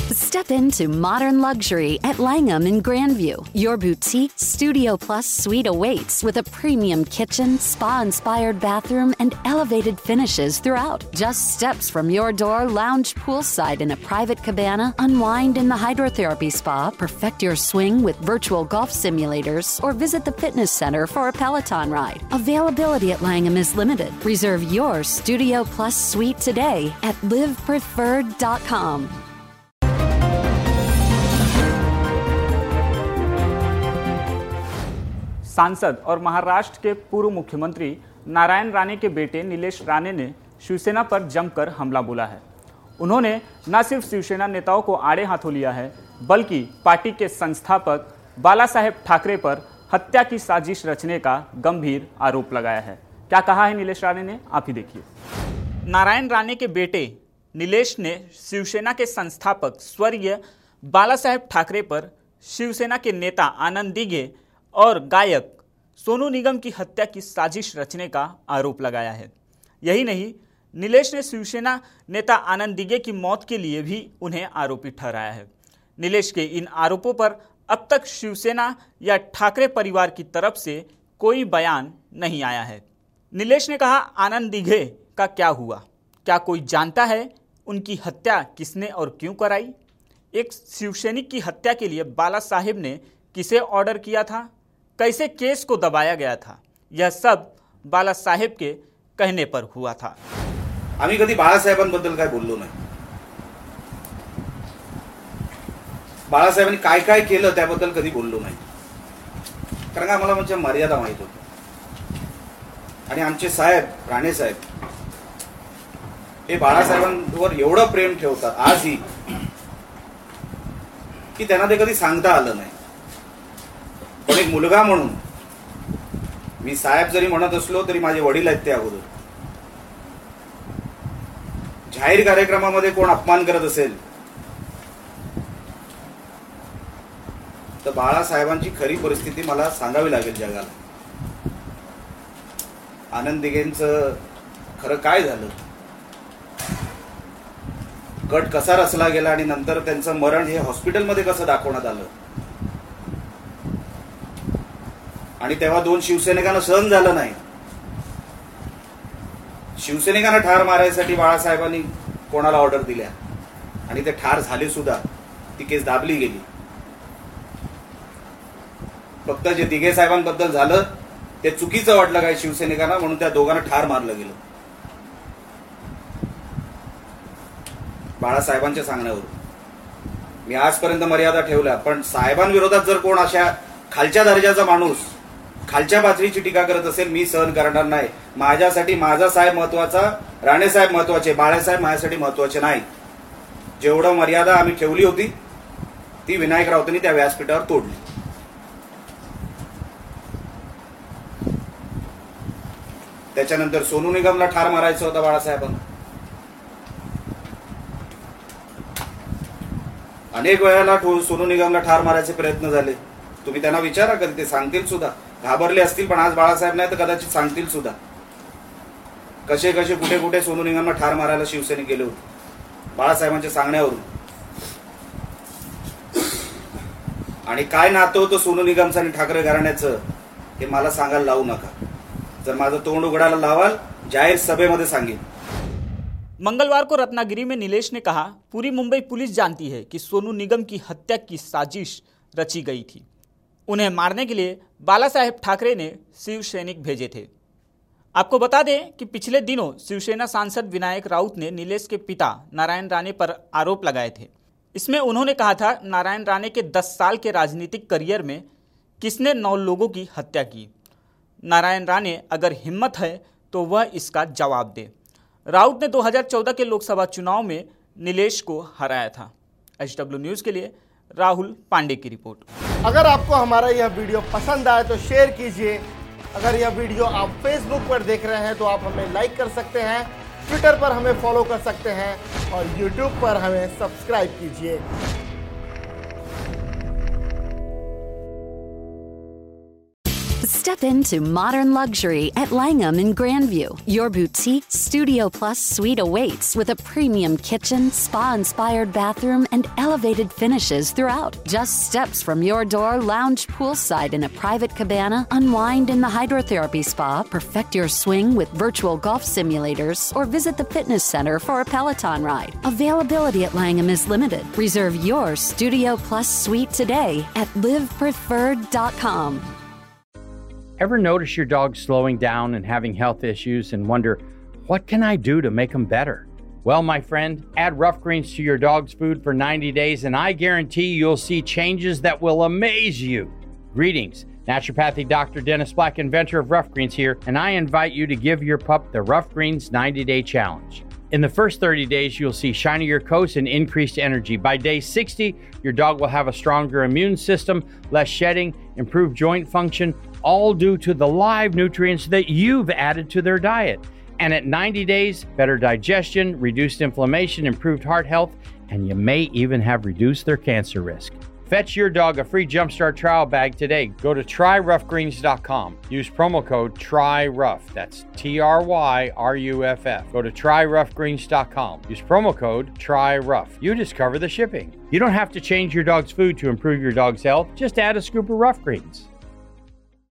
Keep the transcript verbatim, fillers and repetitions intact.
Step into modern luxury at Langham in Grandview. Your boutique Studio Plus suite awaits with a premium kitchen, spa-inspired bathroom, and elevated finishes throughout. Just steps from your door, lounge poolside in a private cabana, unwind in the hydrotherapy spa, perfect your swing with virtual golf simulators, or visit the fitness center for a Peloton ride. Availability at Langham is limited. Reserve your Studio Plus suite today at live preferred dot com. सांसद और महाराष्ट्र के पूर्व मुख्यमंत्री नारायण राणे के बेटे नीलेश राणे ने शिवसेना पर जमकर हमला बोला है। उन्होंने न सिर्फ शिवसेना नेताओं को आड़े हाथों लिया है, बल्कि पार्टी के संस्थापक बालासाहेब ठाकरे पर हत्या की साजिश रचने का गंभीर आरोप लगाया है। क्या कहा है नीलेश राणे ने, आप ही देखिए। नारायण राणे के बेटे नीलेश ने शिवसेना के संस्थापक स्वर्गीय बालासाहेब ठाकरे पर शिवसेना के नेता आनंद दिघे और गायक सोनू निगम की हत्या की साजिश रचने का आरोप लगाया है। यही नहीं, नीलेश ने शिवसेना नेता आनंद दिघे की मौत के लिए भी उन्हें आरोपी ठहराया है। नीलेश के इन आरोपों पर अब तक शिवसेना या ठाकरे परिवार की तरफ से कोई बयान नहीं आया है। नीलेश ने कहा, आनंद दिघे का क्या हुआ? क्या कोई जानता है उनकी हत्या किसने और क्यों कराई? एक शिवसैनिक की हत्या के लिए बाला साहेब ने किसे ऑर्डर किया था? कैसे केस को दबाया गया था? यह सब बाला साहेब के कहने पर हुआ था। आम्ही कधी बाळासाहेबांबद्दल काय बोललो नाही। बाळासाहेबांनी काय काय केलं त्याबद्दल कधी बोललो नाही, कारण आम्हाला म्हणजे मर्यादा माहित होती। आणि आमचे साहेब राणे साहेब हे बाळासाहेबांवर एवढं प्रेम ठेवतात आजही की त्यांना ते कधी सांगता आलं नाही। पण एक मुलगा म्हणून मी साहेब जरी म्हणत असलो तरी माझे वडील आहेत ते अगोदर। जाहीर कार्यक्रमामध्ये कोण अपमान करत असेल तर बाळासाहेबांची खरी परिस्थिती मला सांगावी लागेल जगाला। आनंद दिघेंचं खरं काय झालं, कट कसा रचला गेला आणि नंतर त्यांचं मरण हे हॉस्पिटलमध्ये कसं दाखवण्यात आलं, आणि तेव्हा दोन शिवसैनिकांना सहन झालं नाही। शिवसैनिकांना ठार मारायसाठी बाळासाहेबांनी कोणाला ऑर्डर दिल्या आणि ते ठार झाले सुद्धा, ती केस दाबली गेली। फक्त जे दिघे साहेबांबद्दल झालं ते चुकीचं वाटलं काय शिवसैनिकांना, म्हणून त्या दोघांना ठार मारलं गेलं बाळासाहेबांच्या सांगण्यावरून। मी आजपर्यंत मर्यादा ठेवल्या, पण साहेबांविरोधात जर कोण अशा खालच्या दर्जाचा माणूस खालच्या पातळीची टीका करत असेल, मी सहन करणार नाही। माझ्यासाठी माझा साहेब महत्वाचा, राणे साहेब महत्वाचे, बाळासाहेब माझ्यासाठी महत्वाचे नाही। जेवढं मर्यादा आम्ही ठेवली होती ती विनायक राऊतांनी त्या व्यासपीठावर तोडली। त्याच्यानंतर सोनू निगमला ठार मारायचं होतं बाळासाहेबांना। अनेक वेळेला सोनू निगमला ठार मारायचे प्रयत्न झाले। तुम्ही त्यांना विचारा, कधी ते सांगतील सुद्धा। घाबरले असतील, पण आज बाळासाहेब नाही तर कदाचित सांगतील सुद्धा कसे कसे कुठे कुठे सोनू निगमला ठार मारायला शिवसैनिक गेले होते बाळासाहेबांच्या सांगण्यावरून। आणि काय नातं होतं सोनू निगमचं आणि ठाकरे घराण्याचं हे मला सांगायला लावू नका। जर माझं तोंड उघडायला लावाल, जाहीर सभेमध्ये सांगेन। मंगलवार को रत्नागिरी में नीलेश ने कहा, पूरी मुंबई पुलिस जानती है कि सोनू निगम की हत्या की साजिश रची गई थी। उन्हें मारने के लिए बालासाहेब ठाकरे ने शिव सैनिक भेजे थे। आपको बता दें कि पिछले दिनों शिवसेना सांसद विनायक राउत ने नीलेश के पिता नारायण राणे पर आरोप लगाए थे। इसमें उन्होंने कहा था, नारायण राणे के दस साल के राजनीतिक करियर में किसने नौ लोगों की हत्या की? नारायण राणे अगर हिम्मत है तो वह इसका जवाब दे। राउत ने दो हज़ार चौदह के लोकसभा चुनाव में नीलेश को हराया था। एच डब्ल्यू न्यूज़ के लिए राहुल पांडे की रिपोर्ट। अगर आपको हमारा यह वीडियो पसंद आए तो शेयर कीजिए। अगर यह वीडियो आप फेसबुक पर देख रहे हैं तो आप हमें लाइक कर सकते हैं, ट्विटर पर हमें फॉलो कर सकते हैं और यूट्यूब पर हमें सब्सक्राइब कीजिए। Step into modern luxury at Langham in Grandview. Your boutique Studio Plus suite awaits with a premium kitchen, spa-inspired bathroom, and elevated finishes throughout. Just steps from your door, lounge poolside in a private cabana, unwind in the hydrotherapy spa, perfect your swing with virtual golf simulators, or visit the fitness center for a Peloton ride. Availability at Langham is limited. Reserve your Studio Plus suite today at live preferred dot com. Ever notice your dog slowing down and having health issues and wonder, what can I do to make them better? Well, my friend, add Rough Greens to your dog's food for ninety days and I guarantee you'll see changes that will amaze you. Greetings, naturopathic Doctor Dennis Black, inventor of Rough Greens here, and I invite you to give your pup the Rough Greens ninety day challenge. In the first thirty days, you'll see shinier coats and increased energy. By day sixty, your dog will have a stronger immune system, less shedding, improved joint function, all due to the live nutrients that you've added to their diet. And at ninety days, better digestion, reduced inflammation, improved heart health, and you may even have reduced their cancer risk. Fetch your dog a free Jumpstart trial bag today. Go to try rough greens dot com. Use promo code TRYROUGH. That's T R Y R U F F. Go to try rough greens dot com. Use promo code TRYROUGH. You discover the shipping. You don't have to change your dog's food to improve your dog's health. Just add a scoop of Rough Greens.